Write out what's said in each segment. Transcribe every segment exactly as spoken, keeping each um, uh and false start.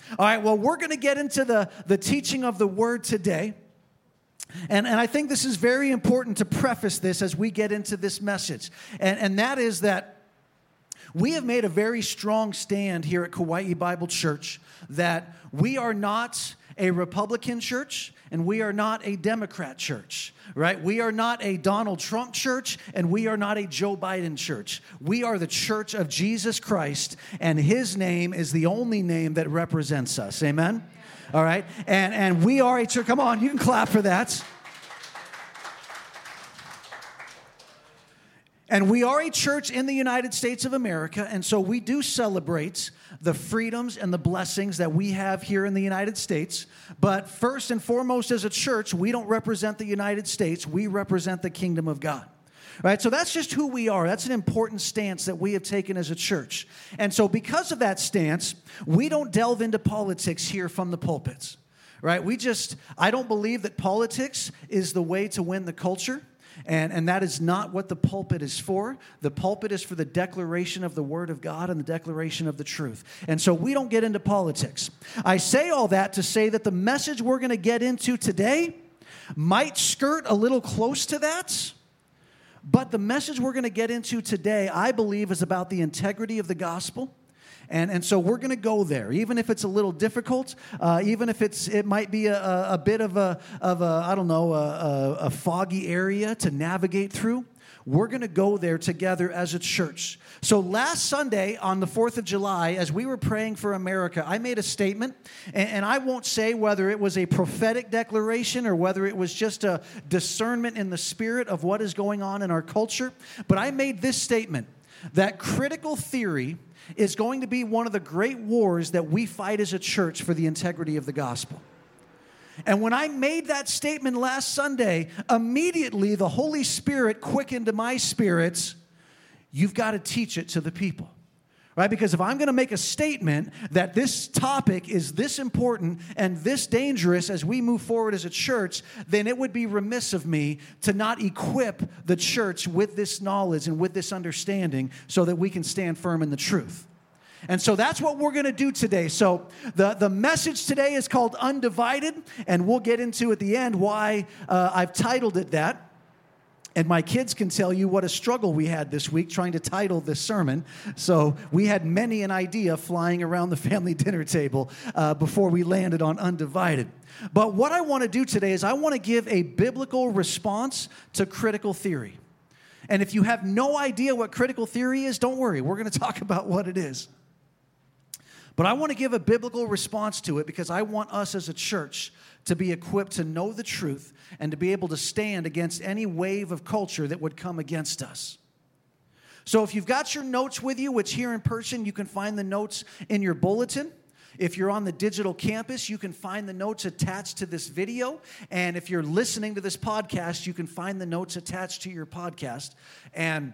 All right, well, we're going to get into the, the teaching of the Word today. And, and I think this is very important to preface this as we get into this message. And, and that is that we have made a very strong stand here at Kauai Bible Church that we are not a Republican church and we are not a Democrat church, right? We are not a Donald Trump church and we are not a Joe Biden church. We are the church of Jesus Christ, and his name is the only name that represents us. Amen? All right? And, and we are a church. Come on, you can clap for that. And we are a church in the United States of America, and so we do celebrate the freedoms and the blessings that we have here in the United States. But first and foremost, as a church, we don't represent the United States. We represent the kingdom of God. Right? So that's just who we are. That's an important stance that we have taken as a church. And so because of that stance, we don't delve into politics here from the pulpits. Right? We just, I don't believe that politics is the way to win the culture. And, and that is not what the pulpit is for. The pulpit is for the declaration of the Word of God and the declaration of the truth. And so we don't get into politics. I say all that to say that the message we're going to get into today might skirt a little close to that. But the message we're going to get into today, I believe, is about the integrity of the gospel. And, and so we're going to go there, even if it's a little difficult, uh, even if it's it might be a, a, a bit of a, of a, I don't know, a, a, a foggy area to navigate through. We're going to go there together as a church. So last Sunday on the fourth of July, as we were praying for America, I made a statement, and, and I won't say whether it was a prophetic declaration or whether it was just a discernment in the spirit of what is going on in our culture, but I made this statement, that critical theory is going to be one of the great wars that we fight as a church for the integrity of the gospel. And when I made that statement last Sunday, immediately the Holy Spirit quickened to my spirits, you've got to teach it to the people. Right? Because if I'm going to make a statement that this topic is this important and this dangerous as we move forward as a church, then it would be remiss of me to not equip the church with this knowledge and with this understanding so that we can stand firm in the truth. And so that's what we're going to do today. So the, the message today is called Undivided, and we'll get into at the end why uh, I've titled it that. And my kids can tell you what a struggle we had this week trying to title this sermon. So we had many an idea flying around the family dinner table uh, before we landed on Undivided. But what I want to do today is I want to give a biblical response to critical theory. And if you have no idea what critical theory is, don't worry. We're going to talk about what it is. But I want to give a biblical response to it because I want us as a church to be equipped to know the truth and to be able to stand against any wave of culture that would come against us. So if you've got your notes with you, which here in person, you can find the notes in your bulletin. If you're on the digital campus, you can find the notes attached to this video. And if you're listening to this podcast, you can find the notes attached to your podcast. And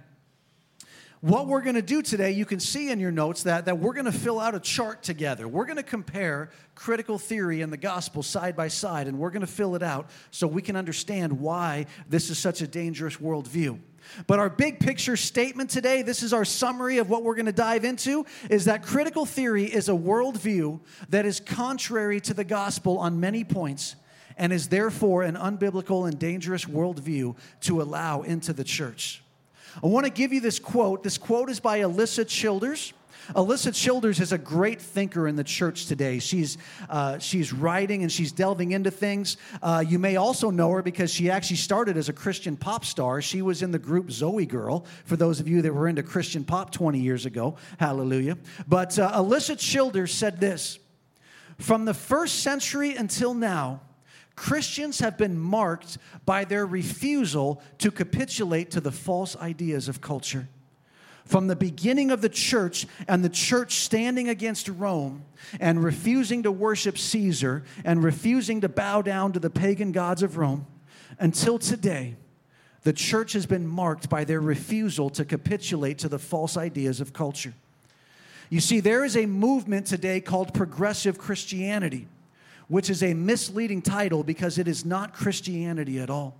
what we're going to do today, you can see in your notes that, that we're going to fill out a chart together. We're going to compare critical theory and the gospel side by side, and we're going to fill it out so we can understand why this is such a dangerous worldview. But our big picture statement today, this is our summary of what we're going to dive into, is that critical theory is a worldview that is contrary to the gospel on many points and is therefore an unbiblical and dangerous worldview to allow into the church. I want to give you this quote. This quote is by Alyssa Childers. Alyssa Childers is a great thinker in the church today. She's uh, she's writing and she's delving into things. Uh, you may also know her because she actually started as a Christian pop star. She was in the group Zoe Girl, for those of you that were into Christian pop twenty years ago. Hallelujah. But uh, Alyssa Childers said this, "From the first century until now, Christians have been marked by their refusal to capitulate to the false ideas of culture. From the beginning of the church and the church standing against Rome and refusing to worship Caesar and refusing to bow down to the pagan gods of Rome, until today, the church has been marked by their refusal to capitulate to the false ideas of culture." You see, there is a movement today called progressive Christianity, which is a misleading title because it is not Christianity at all.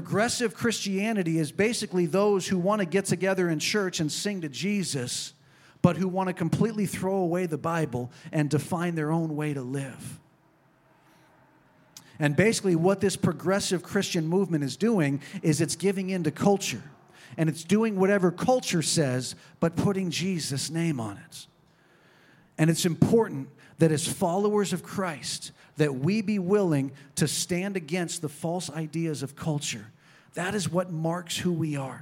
Progressive Christianity is basically those who want to get together in church and sing to Jesus, but who want to completely throw away the Bible and define their own way to live. And basically what this progressive Christian movement is doing is it's giving in to culture. And it's doing whatever culture says, but putting Jesus' name on it. And it's important that as followers of Christ, that we be willing to stand against the false ideas of culture. That is what marks who we are.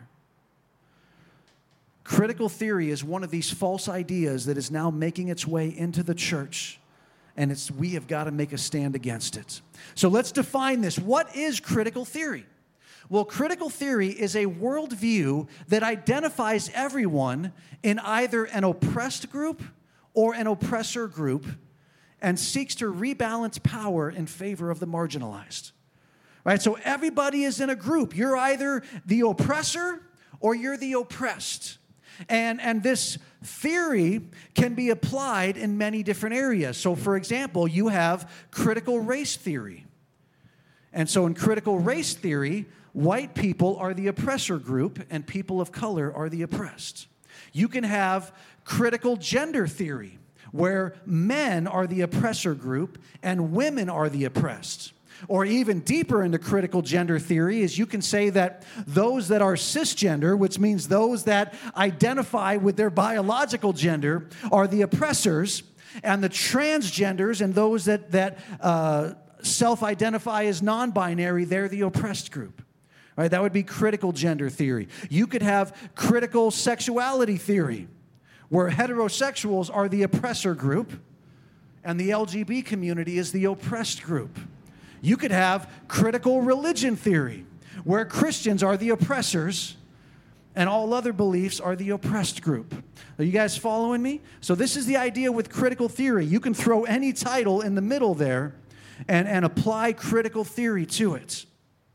Critical theory is one of these false ideas that is now making its way into the church. And it's we have got to make a stand against it. So let's define this. What is critical theory? Well, critical theory is a worldview that identifies everyone in either an oppressed group or an oppressor group and seeks to rebalance power in favor of the marginalized. Right? So everybody is in a group. You're either the oppressor or you're the oppressed. And, and this theory can be applied in many different areas. So, for example, you have critical race theory. And so in critical race theory, white people are the oppressor group and people of color are the oppressed. You can have critical gender theory, where men are the oppressor group and women are the oppressed. Or even deeper into critical gender theory is you can say that those that are cisgender, which means those that identify with their biological gender, are the oppressors, and the transgenders and those that, that uh, self-identify as non-binary, they're the oppressed group. Right? That would be critical gender theory. You could have critical sexuality theory, where heterosexuals are the oppressor group and the L G B T community is the oppressed group. You could have critical religion theory, where Christians are the oppressors and all other beliefs are the oppressed group. Are you guys following me? So this is the idea with critical theory. You can throw any title in the middle there and, and apply critical theory to it.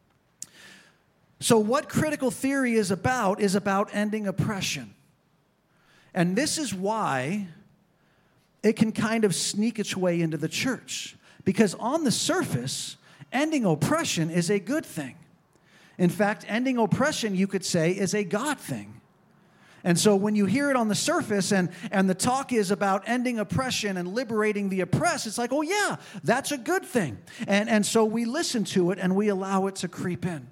So what critical theory is about is about ending oppression. And this is why it can kind of sneak its way into the church. Because on the surface, ending oppression is a good thing. In fact, ending oppression, you could say, is a God thing. And so when you hear it on the surface and, and the talk is about ending oppression and liberating the oppressed, it's like, oh yeah, that's a good thing. And, and so we listen to it and we allow it to creep in.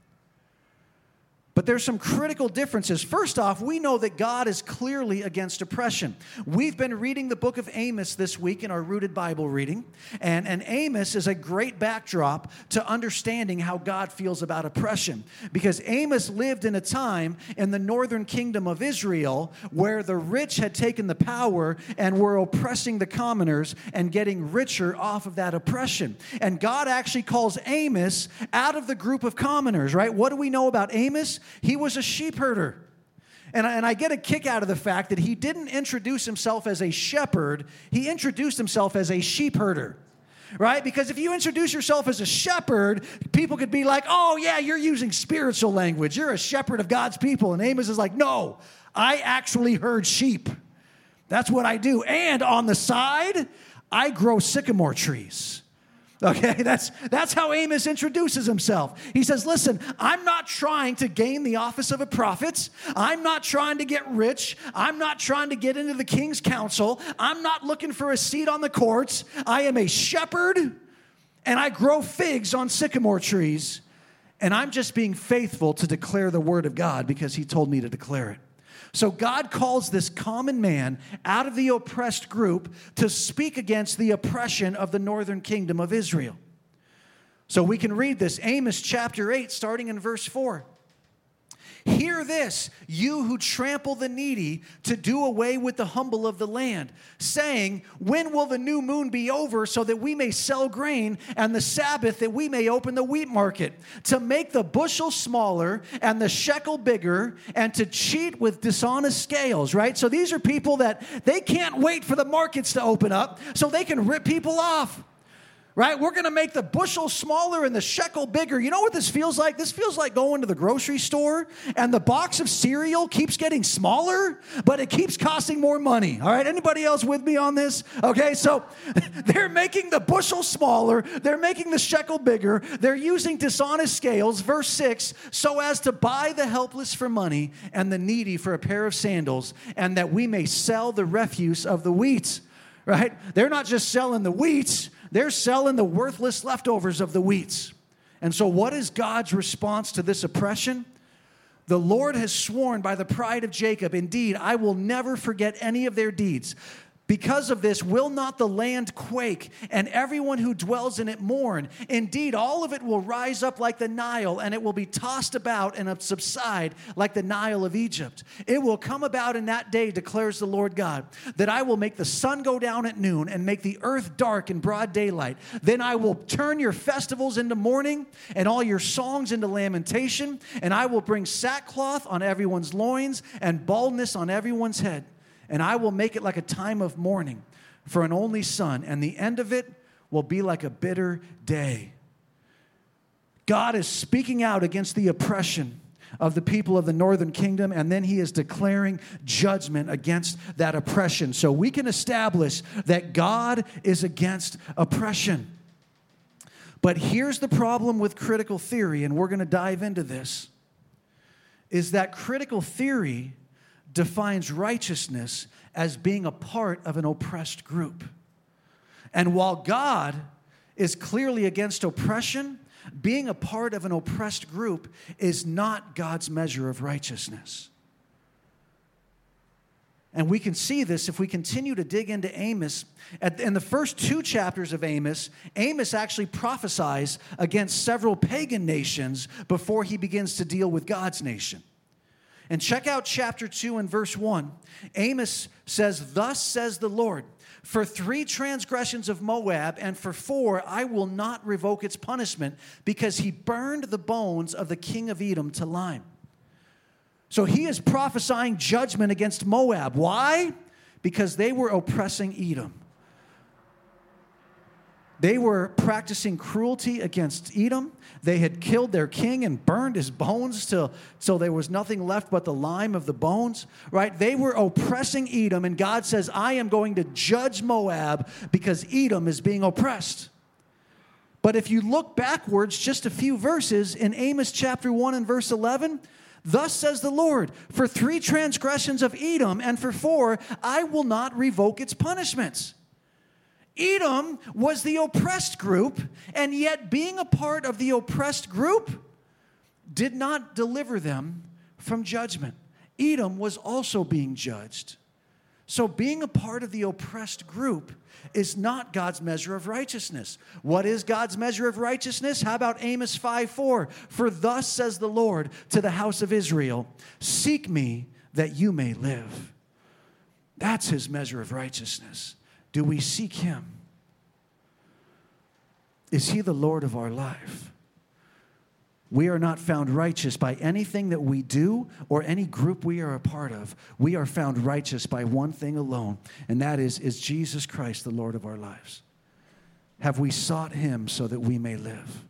But there's some critical differences. First off, we know that God is clearly against oppression. We've been reading the book of Amos this week in our Rooted Bible reading. And, and Amos is a great backdrop to understanding how God feels about oppression. Because Amos lived in a time in the northern kingdom of Israel where the rich had taken the power and were oppressing the commoners and getting richer off of that oppression. And God actually calls Amos out of the group of commoners, right? What do we know about Amos? He was a sheep herder. And I, and I get a kick out of the fact that he didn't introduce himself as a shepherd. He introduced himself as a sheep herder, right? Because if you introduce yourself as a shepherd, people could be like, oh, yeah, you're using spiritual language. You're a shepherd of God's people. And Amos is like, no, I actually herd sheep. That's what I do. And on the side, I grow sycamore trees. Okay, that's, that's how Amos introduces himself. He says, listen, I'm not trying to gain the office of a prophet. I'm not trying to get rich. I'm not trying to get into the king's council. I'm not looking for a seat on the courts. I am a shepherd, and I grow figs on sycamore trees, and I'm just being faithful to declare the word of God because he told me to declare it. So God calls this common man out of the oppressed group to speak against the oppression of the northern kingdom of Israel. So we can read this, Amos chapter eight, starting in verse four. Hear this, you who trample the needy to do away with the humble of the land, saying, when will the new moon be over so that we may sell grain, and the Sabbath that we may open the wheat market, to make the bushel smaller and the shekel bigger, and to cheat with dishonest scales, right? So these are people that they can't wait for the markets to open up so they can rip people off. Right? We're going to make the bushel smaller and the shekel bigger. You know what this feels like? This feels like going to the grocery store and the box of cereal keeps getting smaller, but it keeps costing more money. All right? Anybody else with me on this? Okay, so they're making the bushel smaller. They're making the shekel bigger. They're using dishonest scales, verse six, so as to buy the helpless for money and the needy for a pair of sandals, and that we may sell the refuse of the wheat. Right? They're not just selling the wheat. They're selling the worthless leftovers of the wheats. And so what is God's response to this oppression? The Lord has sworn by the pride of Jacob, indeed, I will never forget any of their deeds. Because of this, will not the land quake, and everyone who dwells in it mourn? Indeed, all of it will rise up like the Nile, and it will be tossed about and subside like the Nile of Egypt. It will come about in that day, declares the Lord God, that I will make the sun go down at noon and make the earth dark in broad daylight. Then I will turn your festivals into mourning and all your songs into lamentation, and I will bring sackcloth on everyone's loins and baldness on everyone's head. And I will make it like a time of mourning for an only son, and the end of it will be like a bitter day. God is speaking out against the oppression of the people of the northern kingdom, and then he is declaring judgment against that oppression. So we can establish that God is against oppression. But here's the problem with critical theory, and we're going to dive into this, is that critical theory defines righteousness as being a part of an oppressed group. And while God is clearly against oppression, being a part of an oppressed group is not God's measure of righteousness. And we can see this if we continue to dig into Amos. At, in the first two chapters of Amos, Amos actually prophesies against several pagan nations before he begins to deal with God's nation. And check out chapter two and verse one. Amos says, thus says the Lord, for three transgressions of Moab and for four I will not revoke its punishment, because he burned the bones of the king of Edom to lime. So he is prophesying judgment against Moab. Why? Because they were oppressing Edom. They were practicing cruelty against Edom. They had killed their king and burned his bones till, till there was nothing left but the lime of the bones, right? They were oppressing Edom, and God says, I am going to judge Moab because Edom is being oppressed. But if you look backwards just a few verses in Amos chapter one and verse eleven, thus says the Lord, for three transgressions of Edom and for four, I will not revoke its punishments. Edom was the oppressed group, and yet being a part of the oppressed group did not deliver them from judgment. Edom was also being judged. So being a part of the oppressed group is not God's measure of righteousness. What is God's measure of righteousness? How about Amos five four? For thus says the Lord to the house of Israel, seek me that you may live. That's his measure of righteousness. Do we seek him? Is he the Lord of our life? We are not found righteous by anything that we do or any group we are a part of. We are found righteous by one thing alone, and that is, is Jesus Christ the Lord of our lives? Have we sought him so that we may live?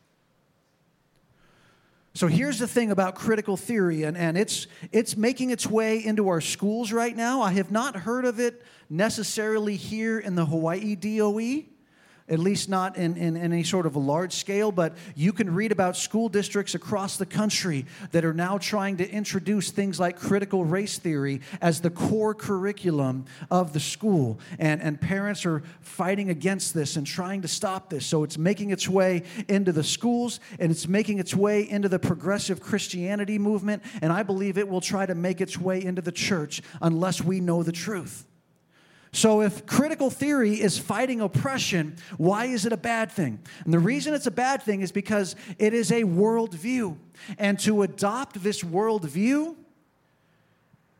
So here's the thing about critical theory, and, and it's, it's making its way into our schools right now. I have not heard of it necessarily here in the Hawaii D O E, at least not in, in, in any sort of a large scale, but you can read about school districts across the country that are now trying to introduce things like critical race theory as the core curriculum of the school. And, and parents are fighting against this and trying to stop this. So it's making its way into the schools, and it's making its way into the progressive Christianity movement, and I believe it will try to make its way into the church unless we know the truth. So if critical theory is fighting oppression, why is it a bad thing? And the reason it's a bad thing is because it is a worldview. And to adopt this worldview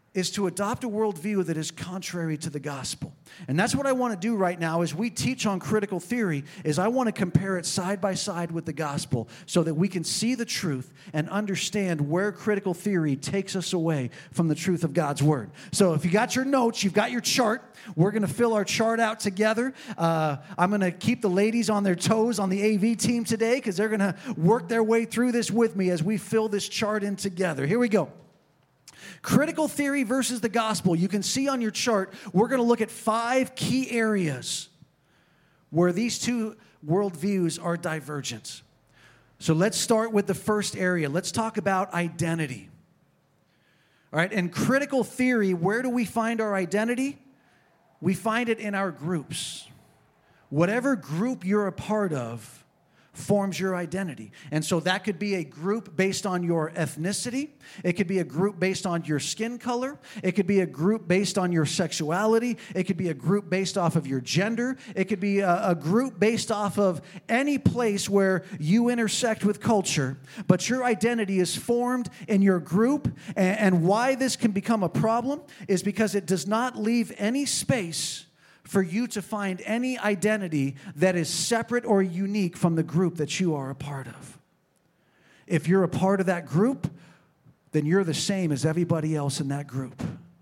is to adopt a worldview that is contrary to the gospel. And that's what I want to do right now as we teach on critical theory, is I want to compare it side by side with the gospel so that we can see the truth and understand where critical theory takes us away from the truth of God's word. So if you got your notes, you've got your chart, we're going to fill our chart out together. Uh, I'm going to keep the ladies on their toes on the A V team today because they're going to work their way through this with me as we fill this chart in together. Here we go. Critical theory versus the gospel. You can see on your chart, we're going to look at five key areas where these two worldviews are divergent. So let's start with the first area. Let's talk about identity. All right, in critical theory, where do we find our identity? We find it in our groups. Whatever group you're a part of forms your identity. And so that could be a group based on your ethnicity. It could be a group based on your skin color. It could be a group based on your sexuality. It could be a group based off of your gender. It could be a, a group based off of any place where you intersect with culture. But your identity is formed in your group. And, and why this can become a problem is because it does not leave any space for you to find any identity that is separate or unique from the group that you are a part of. If you're a part of that group, then you're the same as everybody else in that group.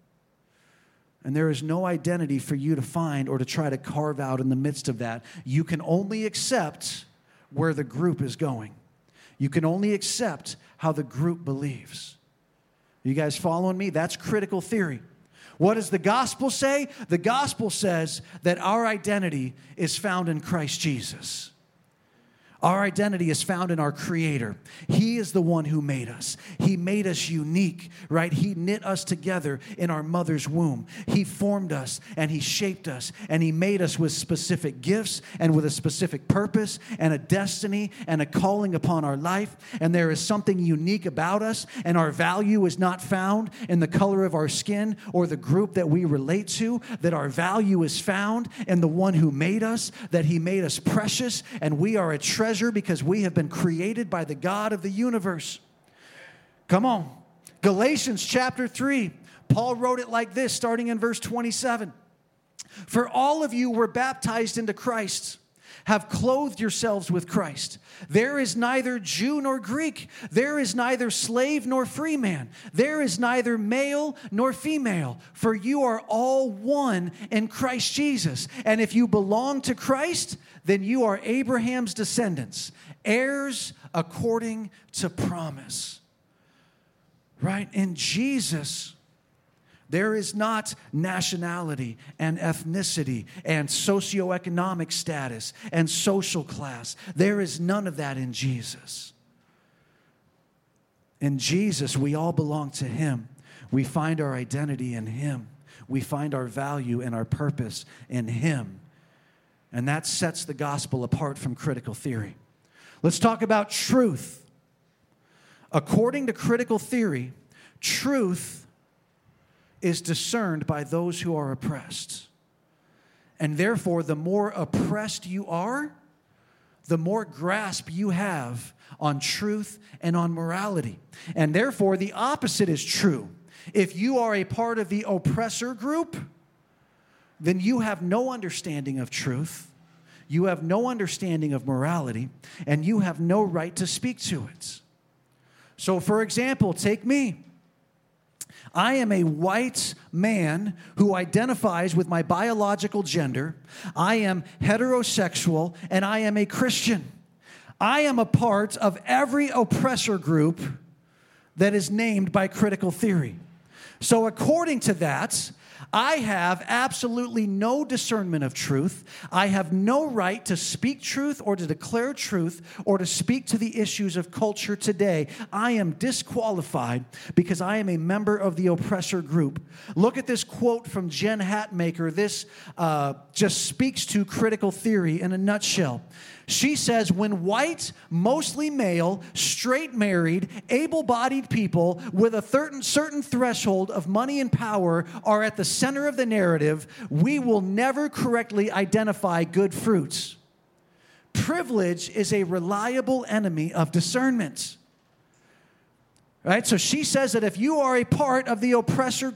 And there is no identity for you to find or to try to carve out in the midst of that. You can only accept where the group is going. You can only accept how the group believes. You guys following me? That's critical theory. What does the gospel say? The gospel says that our identity is found in Christ Jesus. Our identity is found in our Creator. He is the one who made us. He made us unique, right? He knit us together in our mother's womb. He formed us and He shaped us and He made us with specific gifts and with a specific purpose and a destiny and a calling upon our life. And there is something unique about us, and our value is not found in the color of our skin or the group that we relate to, that our value is found in the one who made us, that He made us precious, and we are a treasure because we have been created by the God of the universe. Come on. Galatians chapter three. Paul wrote it like this, starting in verse twenty-seven. For all of you were baptized into Christ, have clothed yourselves with Christ. There is neither Jew nor Greek. There is neither slave nor free man. There is neither male nor female. For you are all one in Christ Jesus. And if you belong to Christ, then you are Abraham's descendants, heirs according to promise. Right? In Jesus, there is not nationality and ethnicity and socioeconomic status and social class. There is none of that in Jesus. In Jesus, we all belong to Him. We find our identity in Him. We find our value and our purpose in Him. And that sets the gospel apart from critical theory. Let's talk about truth. According to critical theory, truth is discerned by those who are oppressed. And therefore, the more oppressed you are, the more grasp you have on truth and on morality. And therefore, the opposite is true. If you are a part of the oppressor group, then you have no understanding of truth, you have no understanding of morality, and you have no right to speak to it. So, for example, take me. I am a white man who identifies with my biological gender. I am heterosexual, and I am a Christian. I am a part of every oppressor group that is named by critical theory. So according to that, I have absolutely no discernment of truth. I have no right to speak truth or to declare truth or to speak to the issues of culture today. I am disqualified because I am a member of the oppressor group. Look at this quote from Jen Hatmaker. This uh, just speaks to critical theory in a nutshell. She says, when white, mostly male, straight married, able-bodied people with a certain, certain threshold of money and power are at the center of the narrative, we will never correctly identify good fruits. Privilege is a reliable enemy of discernment. Right? So she says that if you are a part of the oppressor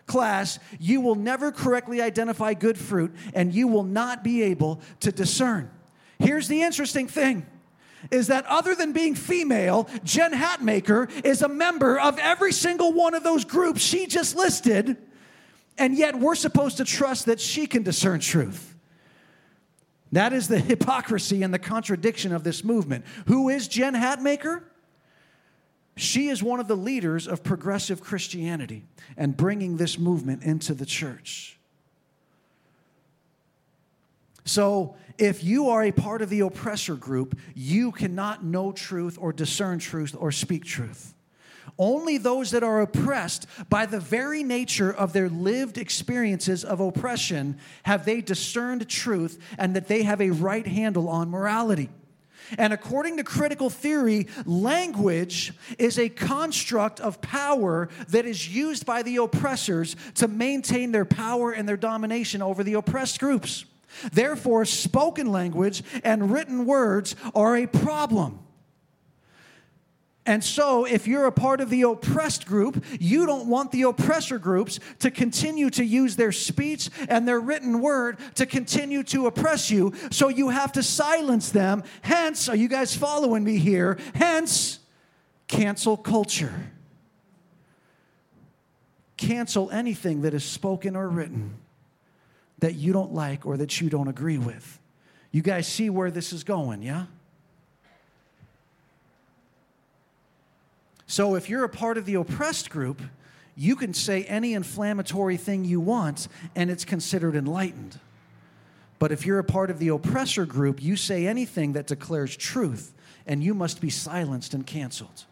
class, you will never correctly identify good fruit, and you will not be able to discern. Here's the interesting thing, is that other than being female, Jen Hatmaker is a member of every single one of those groups she just listed, and yet we're supposed to trust that she can discern truth. That is the hypocrisy and the contradiction of this movement. Who is Jen Hatmaker? She is one of the leaders of progressive Christianity and bringing this movement into the church. So, if you are a part of the oppressor group, you cannot know truth or discern truth or speak truth. Only those that are oppressed by the very nature of their lived experiences of oppression have they discerned truth and that they have a right handle on morality. And according to critical theory, language is a construct of power that is used by the oppressors to maintain their power and their domination over the oppressed groups. Therefore, spoken language and written words are a problem. And so, if you're a part of the oppressed group, you don't want the oppressor groups to continue to use their speech and their written word to continue to oppress you. So you have to silence them. Hence, are you guys following me here? Hence, cancel culture. Cancel anything that is spoken or written that you don't like or that you don't agree with. You guys see where this is going, yeah? So if you're a part of the oppressed group, you can say any inflammatory thing you want, and it's considered enlightened. But if you're a part of the oppressor group, you say anything that declares truth, and you must be silenced and canceled.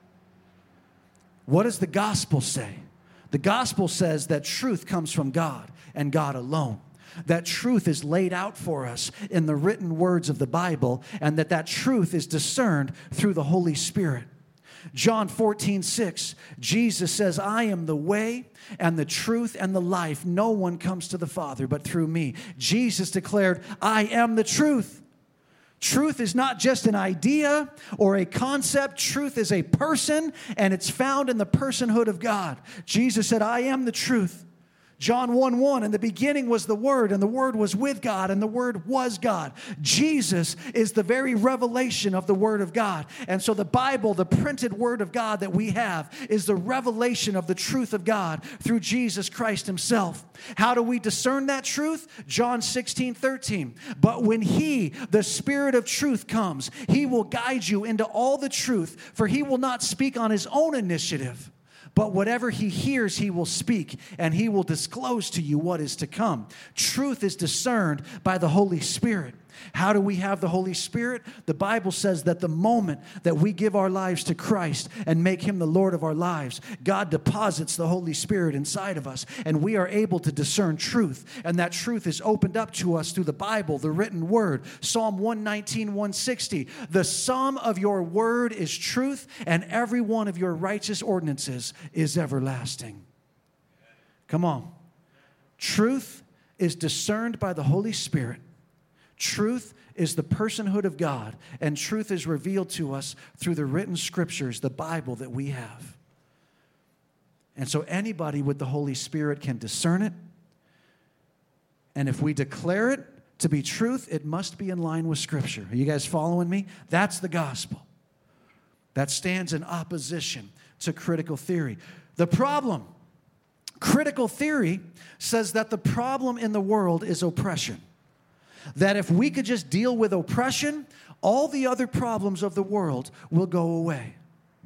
What does the gospel say? The gospel says that truth comes from God and God alone. That truth is laid out for us in the written words of the Bible, and that that truth is discerned through the Holy Spirit. John fourteen six, Jesus says, I am the way and the truth and the life. No one comes to the Father but through me. Jesus declared, I am the truth. Truth is not just an idea or a concept. Truth is a person, and it's found in the personhood of God. Jesus said, I am the truth. John one one, in the beginning was the Word, and the Word was with God, and the Word was God. Jesus is the very revelation of the Word of God. And so the Bible, the printed Word of God that we have, is the revelation of the truth of God through Jesus Christ Himself. How do we discern that truth? John sixteen thirteen. But when He, the Spirit of truth, comes, He will guide you into all the truth, for He will not speak on His own initiative. But whatever He hears, He will speak, and He will disclose to you what is to come. Truth is discerned by the Holy Spirit. How do we have the Holy Spirit? The Bible says that the moment that we give our lives to Christ and make Him the Lord of our lives, God deposits the Holy Spirit inside of us, and we are able to discern truth. And that truth is opened up to us through the Bible, the written word. Psalm one nineteen, one sixty. The sum of your word is truth, and every one of your righteous ordinances is everlasting. Come on. Truth is discerned by the Holy Spirit. Truth is the personhood of God, and truth is revealed to us through the written scriptures, the Bible that we have. And so anybody with the Holy Spirit can discern it, and if we declare it to be truth, it must be in line with Scripture. Are you guys following me? That's the gospel. That stands in opposition to critical theory. The problem, critical theory says that the problem in the world is oppression. That if we could just deal with oppression, all the other problems of the world will go away.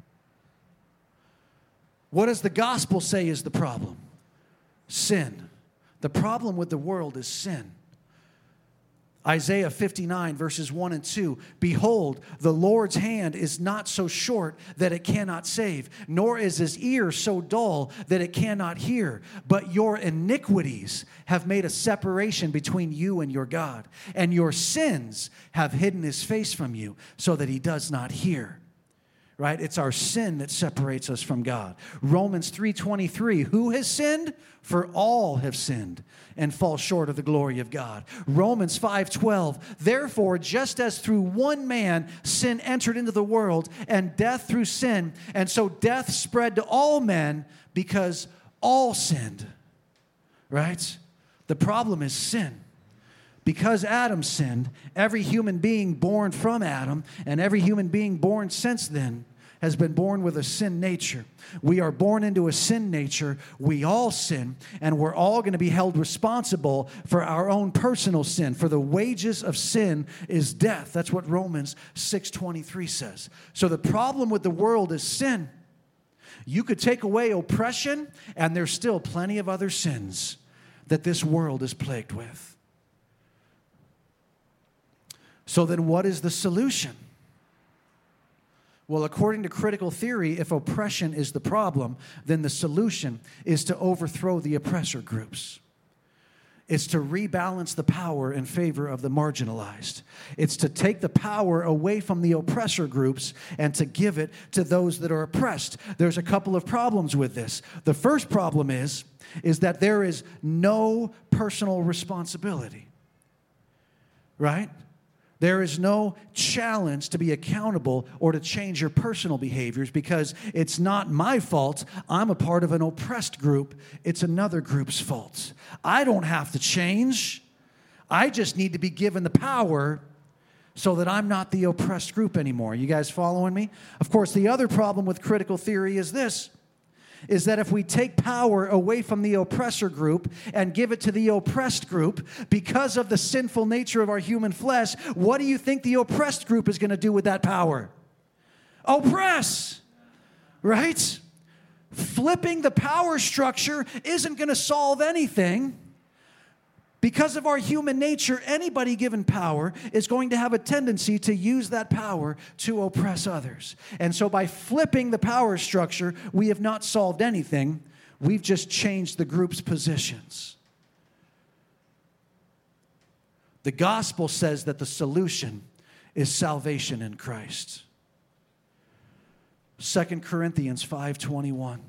What does the gospel say is the problem? Sin. The problem with the world is sin. Isaiah fifty-nine, verses one and two. Behold, the Lord's hand is not so short that it cannot save, nor is His ear so dull that it cannot hear. But your iniquities have made a separation between you and your God, and your sins have hidden His face from you so that He does not hear. Right? It's our sin that separates us from God. Romans three twenty-three, who has sinned? For all have sinned and fall short of the glory of God. Romans five twelve, therefore, just as through one man sin entered into the world, and death through sin, and so death spread to all men because all sinned. right? The problem is sin. Because Adam sinned, every human being born from Adam and every human being born since then has been born with a sin nature. We are born into a sin nature. We all sin, and we're all going to be held responsible for our own personal sin. For the wages of sin is death. That's what Romans six twenty-three says. So the problem with the world is sin. You could take away oppression, and there's still plenty of other sins that this world is plagued with. So then what is the solution? Well, according to critical theory, if oppression is the problem, then the solution is to overthrow the oppressor groups. It's to rebalance the power in favor of the marginalized. It's to take the power away from the oppressor groups and to give it to those that are oppressed. There's a couple of problems with this. The first problem is, is that there is no personal responsibility, right? There is no challenge to be accountable or to change your personal behaviors because it's not my fault. I'm a part of an oppressed group. It's another group's fault. I don't have to change. I just need to be given the power so that I'm not the oppressed group anymore. You guys following me? Of course, the other problem with critical theory is this, is that if we take power away from the oppressor group and give it to the oppressed group, because of the sinful nature of our human flesh, what do you think the oppressed group is going to do with that power? Oppress, right? Flipping the power structure isn't going to solve anything. Because of our human nature, anybody given power is going to have a tendency to use that power to oppress others. And so by flipping the power structure, we have not solved anything. We've just changed the group's positions. The gospel says that the solution is salvation in Christ. Second Corinthians five twenty-one.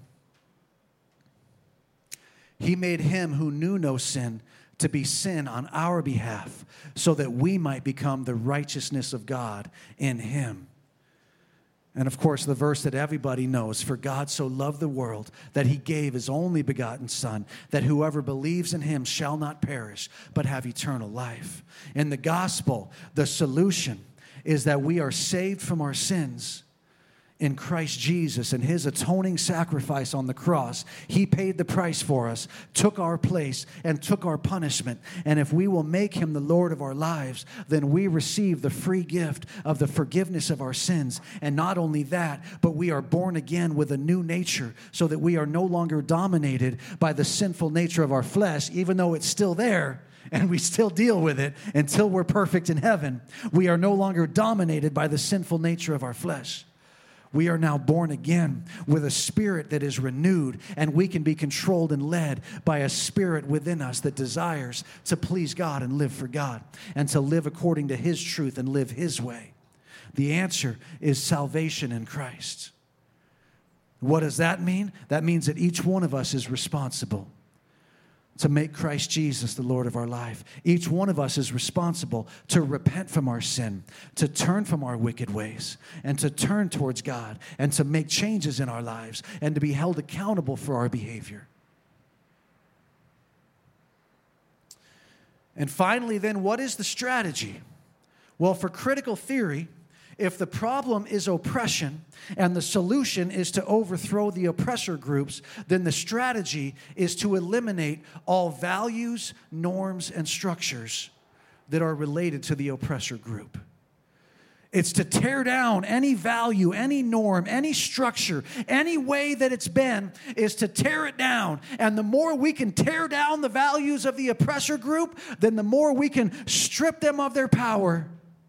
He made him who knew no sin to be sin on our behalf, so that we might become the righteousness of God in him. And of course, the verse that everybody knows, for God so loved the world that he gave his only begotten Son, that whoever believes in him shall not perish, but have eternal life. In the gospel, the solution is that we are saved from our sins in Christ Jesus and his atoning sacrifice on the cross. He paid the price for us, took our place, and took our punishment. And if we will make him the Lord of our lives, then we receive the free gift of the forgiveness of our sins. And not only that, but we are born again with a new nature so that we are no longer dominated by the sinful nature of our flesh, even though it's still there. And we still deal with it until we're perfect in heaven. We are no longer dominated by the sinful nature of our flesh. We are now born again with a spirit that is renewed, and we can be controlled and led by a spirit within us that desires to please God and live for God and to live according to his truth and live his way. The answer is salvation in Christ. What does that mean? That means that each one of us is responsible to make Christ Jesus the Lord of our life. Each one of us is responsible to repent from our sin, to turn from our wicked ways, and to turn towards God, and to make changes in our lives, and to be held accountable for our behavior. And finally, then, what is the strategy? Well, for critical theory, if the problem is oppression and the solution is to overthrow the oppressor groups, then the strategy is to eliminate all values, norms, and structures that are related to the oppressor group. It's to tear down any value, any norm, any structure, any way that it's been, is to tear it down. And the more we can tear down the values of the oppressor group, then the more we can strip them of their power.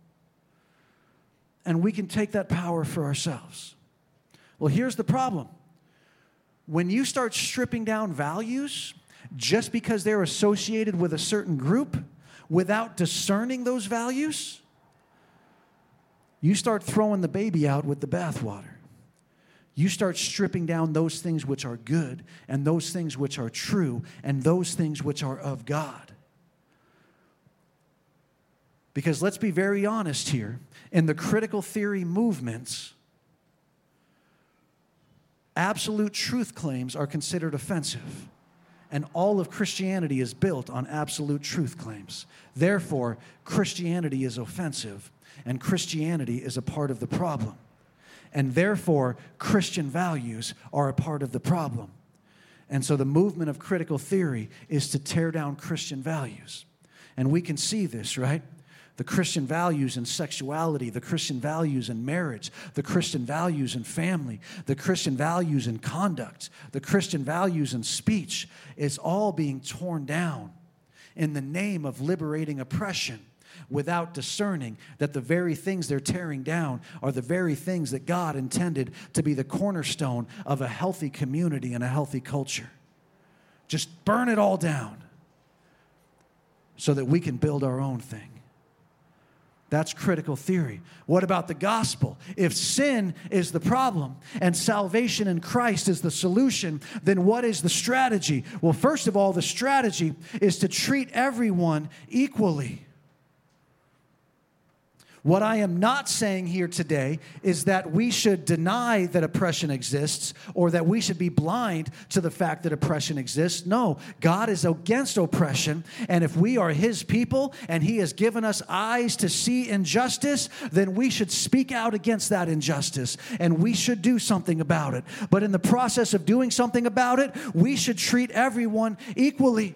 And we can take that power for ourselves. Well, here's the problem. When you start stripping down values just because they're associated with a certain group without discerning those values, you start throwing the baby out with the bathwater. You start stripping down those things which are good and those things which are true and those things which are of God. Because let's be very honest here, in the critical theory movements, absolute truth claims are considered offensive. And all of Christianity is built on absolute truth claims. Therefore, Christianity is offensive, and Christianity is a part of the problem. And therefore, Christian values are a part of the problem. And so the movement of critical theory is to tear down Christian values. And we can see this, right? The Christian values in sexuality, the Christian values in marriage, the Christian values in family, the Christian values in conduct, the Christian values in speech is all being torn down in the name of liberating oppression, without discerning that the very things they're tearing down are the very things that God intended to be the cornerstone of a healthy community and a healthy culture. Just burn it all down so that we can build our own thing. That's critical theory. What about the gospel? If sin is the problem and salvation in Christ is the solution, then what is the strategy? Well, first of all, the strategy is to treat everyone equally. What I am not saying here today is that we should deny that oppression exists or that we should be blind to the fact that oppression exists. No, God is against oppression, and if we are His people and He has given us eyes to see injustice, then we should speak out against that injustice, and we should do something about it. But in the process of doing something about it, we should treat everyone equally.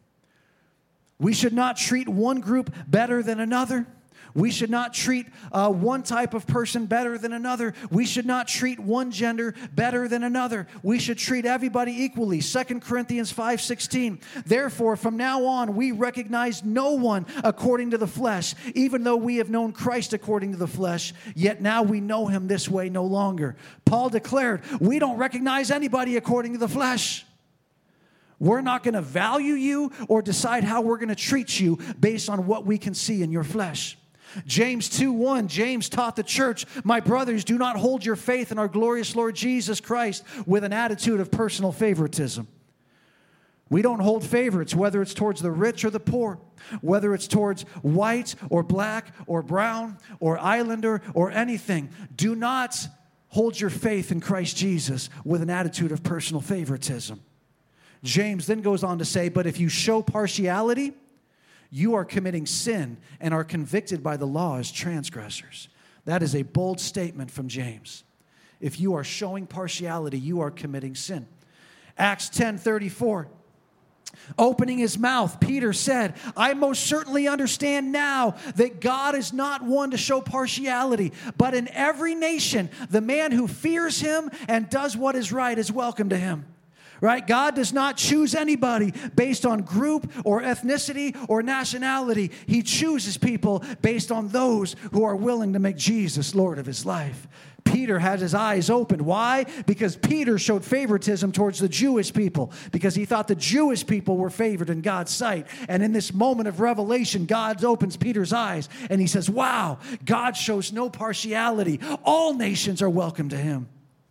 We should not treat one group better than another. We should not treat uh, one type of person better than another. We should not treat one gender better than another. We should treat everybody equally. Second Corinthians five sixteen. Therefore, from now on, we recognize no one according to the flesh, even though we have known Christ according to the flesh, yet now we know Him this way no longer. Paul declared, we don't recognize anybody according to the flesh. We're not going to value you or decide how we're going to treat you based on what we can see in your flesh. James two one, James taught the church, my brothers, do not hold your faith in our glorious Lord Jesus Christ with an attitude of personal favoritism. We don't hold favorites, whether it's towards the rich or the poor, whether it's towards white or black or brown or islander or anything. Do not hold your faith in Christ Jesus with an attitude of personal favoritism. James then goes on to say, but if you show partiality, you are committing sin and are convicted by the law as transgressors. That is a bold statement from James. If you are showing partiality, you are committing sin. Acts ten thirty-four. Opening his mouth, Peter said, I most certainly understand now that God is not one to show partiality, but in every nation, the man who fears Him and does what is right is welcome to Him. Right? God does not choose anybody based on group or ethnicity or nationality. He chooses people based on those who are willing to make Jesus Lord of his life. Peter had his eyes opened. Why? Because Peter showed favoritism towards the Jewish people, because he thought the Jewish people were favored in God's sight. And in this moment of revelation, God opens Peter's eyes and he says, wow, God shows no partiality. All nations are welcome to Him.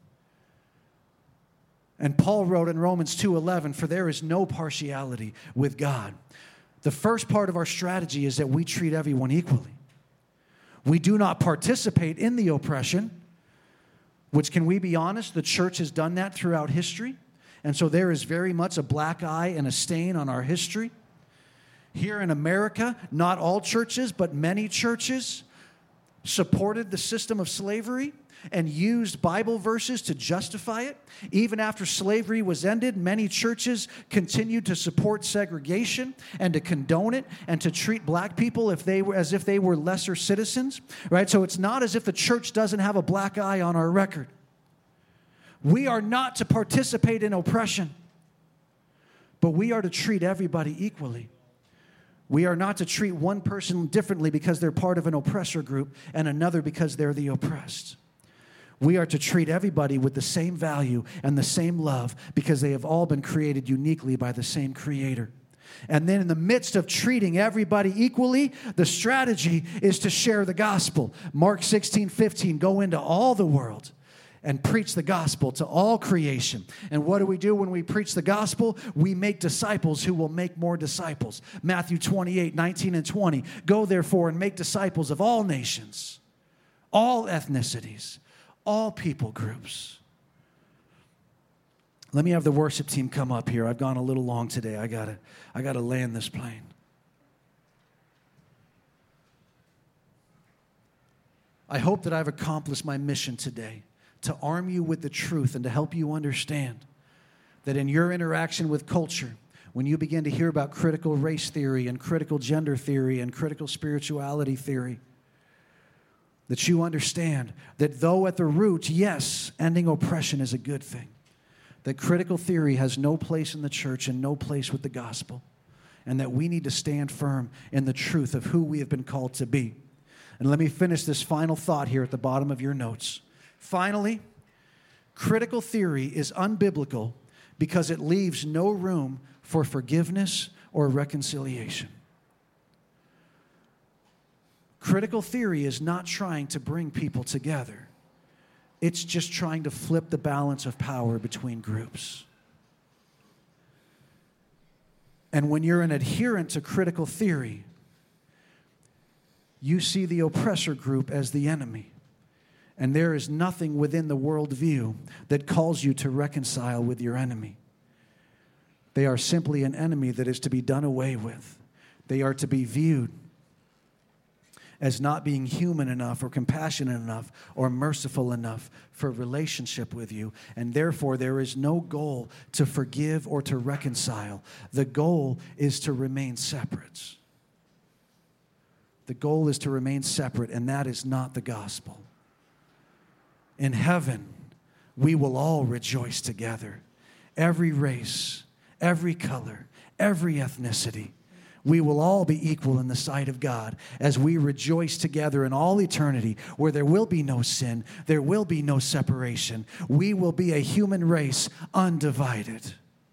And Paul wrote in Romans two eleven, for there is no partiality with God. The first part of our strategy is that we treat everyone equally. We do not participate in the oppression, which, can we be honest, the church has done that throughout history. And so there is very much a black eye and a stain on our history. Here in America, not all churches, but many churches supported the system of slavery and used Bible verses to justify it. Even after slavery was ended, many churches continued to support segregation and to condone it and to treat black people if they were, as if they were lesser citizens, right? So it's not as if the church doesn't have a black eye on our record. We are not to participate in oppression, but we are to treat everybody equally. We are not to treat one person differently because they're part of an oppressor group and another because they're the oppressed. We are to treat everybody with the same value and the same love because they have all been created uniquely by the same Creator. And then in the midst of treating everybody equally, the strategy is to share the gospel. Mark sixteen fifteen, go into all the world and preach the gospel to all creation. And what do we do when we preach the gospel? We make disciples who will make more disciples. Matthew twenty-eight nineteen and twenty, go therefore and make disciples of all nations, all ethnicities, all people groups. Let me have the worship team come up here. I've gone a little long today. I gotta, I gotta land this plane. I hope that I've accomplished my mission today to arm you with the truth and to help you understand that in your interaction with culture, when you begin to hear about critical race theory and critical gender theory and critical spirituality theory, that you understand that though at the root, yes, ending oppression is a good thing, that critical theory has no place in the church and no place with the gospel, and that we need to stand firm in the truth of who we have been called to be. And let me finish this final thought here at the bottom of your notes. Finally, critical theory is unbiblical because it leaves no room for forgiveness or reconciliation. Critical theory is not trying to bring people together. It's just trying to flip the balance of power between groups. And when you're an adherent to critical theory, you see the oppressor group as the enemy. And there is nothing within the worldview that calls you to reconcile with your enemy. They are simply an enemy that is to be done away with. They are to be viewed as not being human enough or compassionate enough or merciful enough for relationship with you. And therefore, there is no goal to forgive or to reconcile. The goal is to remain separate. The goal is to remain separate, and that is not the gospel. In heaven, we will all rejoice together. Every race, every color, every ethnicity. We will all be equal in the sight of God as we rejoice together in all eternity where there will be no sin, there will be no separation. We will be a human race undivided.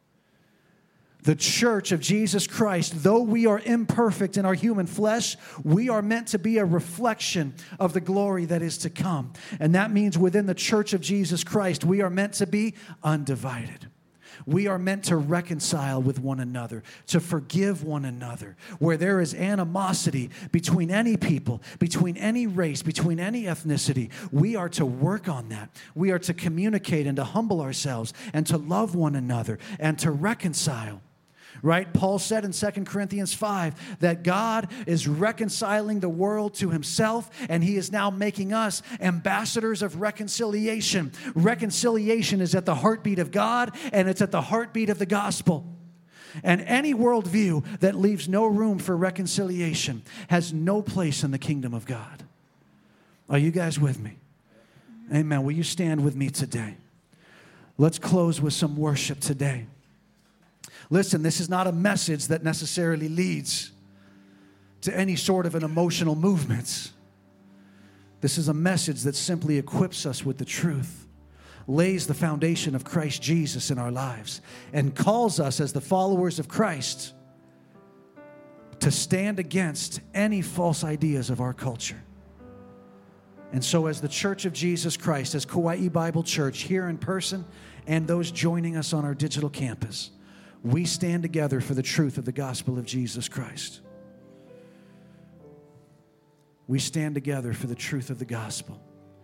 The church of Jesus Christ, though we are imperfect in our human flesh, we are meant to be a reflection of the glory that is to come. And that means within the church of Jesus Christ, we are meant to be undivided. We are meant to reconcile with one another, to forgive one another. Where there is animosity between any people, between any race, between any ethnicity, we are to work on that. We are to communicate and to humble ourselves and to love one another and to reconcile. Right? Paul said in Second Corinthians five that God is reconciling the world to himself, and he is now making us ambassadors of reconciliation. Reconciliation is at the heartbeat of God, and it's at the heartbeat of the gospel. And any worldview that leaves no room for reconciliation has no place in the kingdom of God. Are you guys with me? Amen. Will you stand with me today? Let's close with some worship today. Listen, this is not a message that necessarily leads to any sort of an emotional movement. This is a message that simply equips us with the truth, lays the foundation of Christ Jesus in our lives, and calls us as the followers of Christ to stand against any false ideas of our culture. And so as the Church of Jesus Christ, as Kauai Bible Church here in person and those joining us on our digital campus, we stand together for the truth of the gospel of Jesus Christ. We stand together for the truth of the gospel.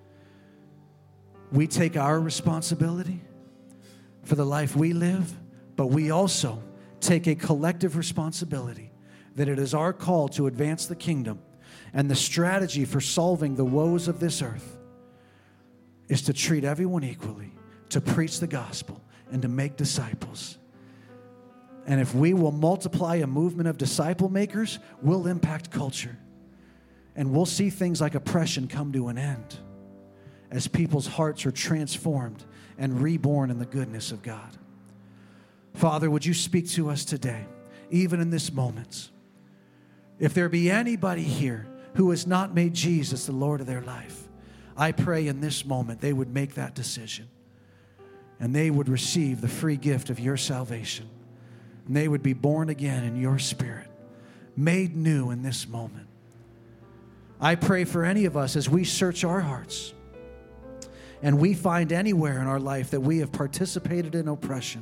We take our responsibility for the life we live, but we also take a collective responsibility that it is our call to advance the kingdom, and the strategy for solving the woes of this earth is to treat everyone equally, to preach the gospel, and to make disciples. And if we will multiply a movement of disciple makers, we'll impact culture. And we'll see things like oppression come to an end as people's hearts are transformed and reborn in the goodness of God. Father, would you speak to us today, even in this moment? If there be anybody here who has not made Jesus the Lord of their life, I pray in this moment they would make that decision and they would receive the free gift of your salvation. And they would be born again in your spirit, made new in this moment. I pray for any of us as we search our hearts and we find anywhere in our life that we have participated in oppression.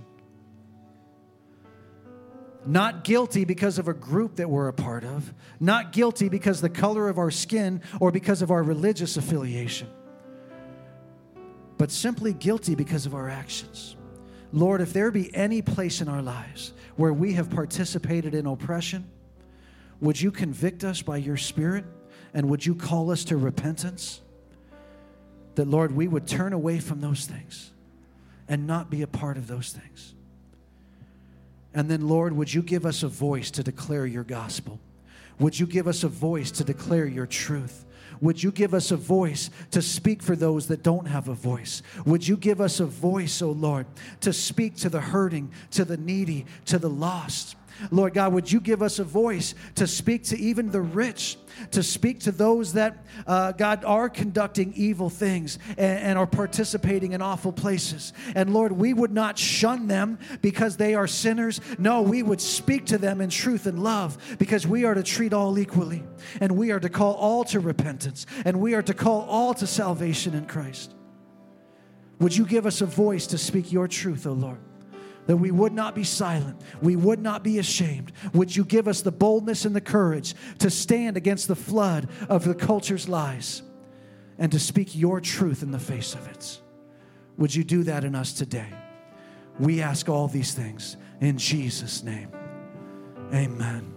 Not guilty because of a group that we're a part of, not guilty because of the color of our skin or because of our religious affiliation, but simply guilty because of our actions. Lord, if there be any place in our lives where we have participated in oppression, would you convict us by your Spirit, and would you call us to repentance? That, Lord, we would turn away from those things and not be a part of those things. And then, Lord, would you give us a voice to declare your gospel? Would you give us a voice to declare your truth? Would you give us a voice to speak for those that don't have a voice? Would you give us a voice, oh Lord, to speak to the hurting, to the needy, to the lost? Lord God, would you give us a voice to speak to even the rich, to speak to those that, uh, God, are conducting evil things and, and are participating in awful places. And Lord, we would not shun them because they are sinners. No, we would speak to them in truth and love, because we are to treat all equally, and we are to call all to repentance, and we are to call all to salvation in Christ. Would you give us a voice to speak your truth, O Lord? That we would not be silent. We would not be ashamed. Would you give us the boldness and the courage to stand against the flood of the culture's lies and to speak your truth in the face of it? Would you do that in us today? We ask all these things in Jesus' name. Amen.